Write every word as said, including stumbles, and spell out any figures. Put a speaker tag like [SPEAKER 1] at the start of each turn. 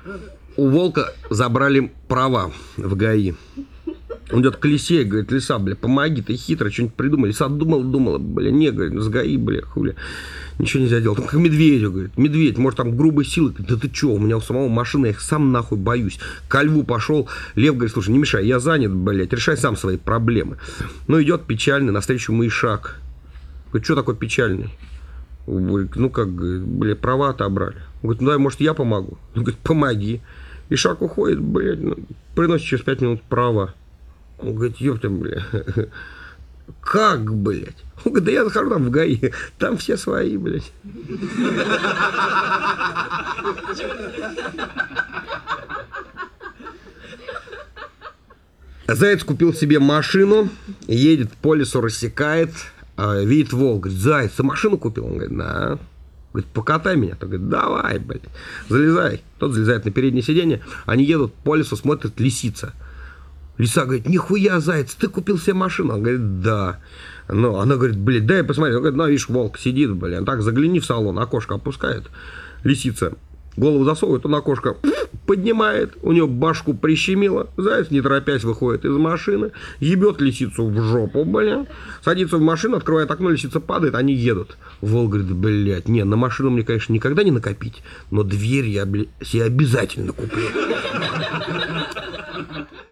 [SPEAKER 1] У волка забрали права в ГАИ. Он идет к лисе и говорит: лиса, бля, помоги, ты хитро, что-нибудь придумай. Лиса думала, думала, бля, не, говорит, с ГАИ, бля, хули. Ничего нельзя делать. Он как медведю, говорит, медведь, может, там грубой силы. Говорит, да ты что, у меня у самого машина, я их сам нахуй боюсь. Ко льву пошел, лев говорит: слушай, не мешай, я занят, блядь, решай сам свои проблемы. Ну, идет печальный, навстречу мышак. Говорит, что такое печальный? Говорит, ну, как, бля, права отобрали. Он говорит, ну, дай, может, я помогу? Он говорит, помоги. Ишак уходит, блядь, ну, приносит через пять минут права. Он говорит, ёпта, бля, как, блядь? Он говорит, да я захожу там в ГАИ, там все свои, блядь. Заяц купил себе машину, едет по лесу, рассекает, видит волк, говорит, заяц, ты машину купил? Он говорит, да. Говорит, покатай меня. Тот говорит, давай, блядь, залезай. Тот залезает на переднее сиденье, они едут по лесу, смотрят, лисица. Лиса говорит, нихуя, заяц, ты купил себе машину? Он говорит, да. Ну, она говорит, блядь, дай посмотри. Он говорит, ну, видишь, волк сидит, блядь, так, загляни в салон, окошко опускает. Лисица голову засовывает, он окошко поднимает, у него башку прищемило, заяц, не торопясь, выходит из машины, ебет лисицу в жопу, блядь, садится в машину, открывает окно, лисица падает, они едут. Волк говорит, блядь, не, на машину мне, конечно, никогда не накопить, но дверь я, блядь, себе обязательно куплю.